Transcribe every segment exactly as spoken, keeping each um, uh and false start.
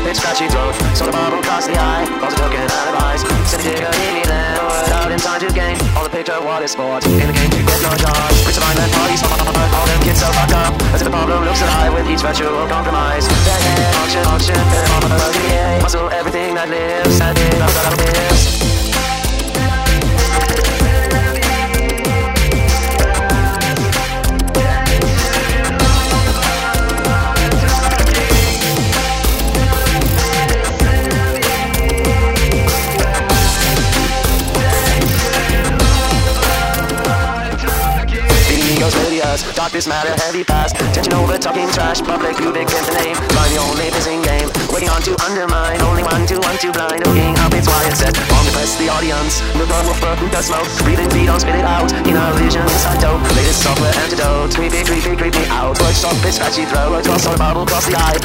bitch scratchy throat. So the bubble crossed the eye, calls a token alibis. Said he did a hit me then, word out in time to gain. All the picture water sport, in the game to get no charge. Rich divine man parties smart, all them kids so fucked up. As if the problem looks alive with each virtual compromise. Dead head, auction, auction, all of the V A. Muscle everything that lives, sad it, I've got a piss. Darkness matter, heavy past. Tension over, talking trash. Public, pubic, get the name. Find the only pissing game. Working on to undermine. Only one to one to blind. Looking up, it's why it's set. On the press, the audience. Look on woofer, who does smoke. Breathing feet, don't spit it out. In our vision, inside dope. Latest software antidote. Creepy, creepy, creepy out. Word soft, bitch, scratchy throat. Word toss on a bubble, cross the eye.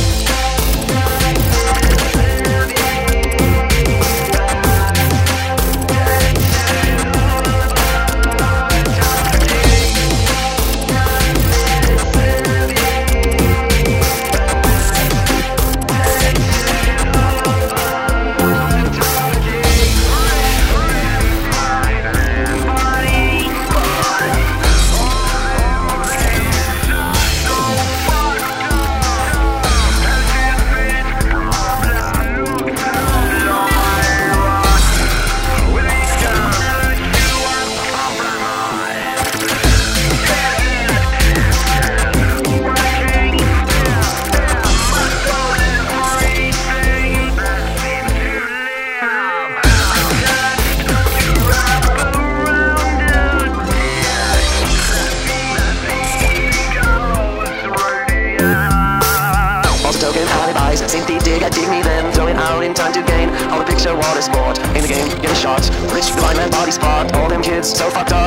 Simply dig, I dig me then. Throw it out in time to gain. All the picture, water sport. In the game, get a shot. Rich, blind man, body spot. All them kids, so fucked up.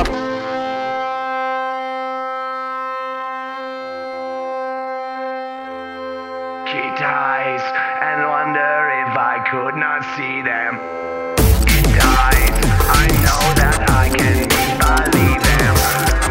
He dies and wonder if I could not see them. He dies, I know that I can believe them.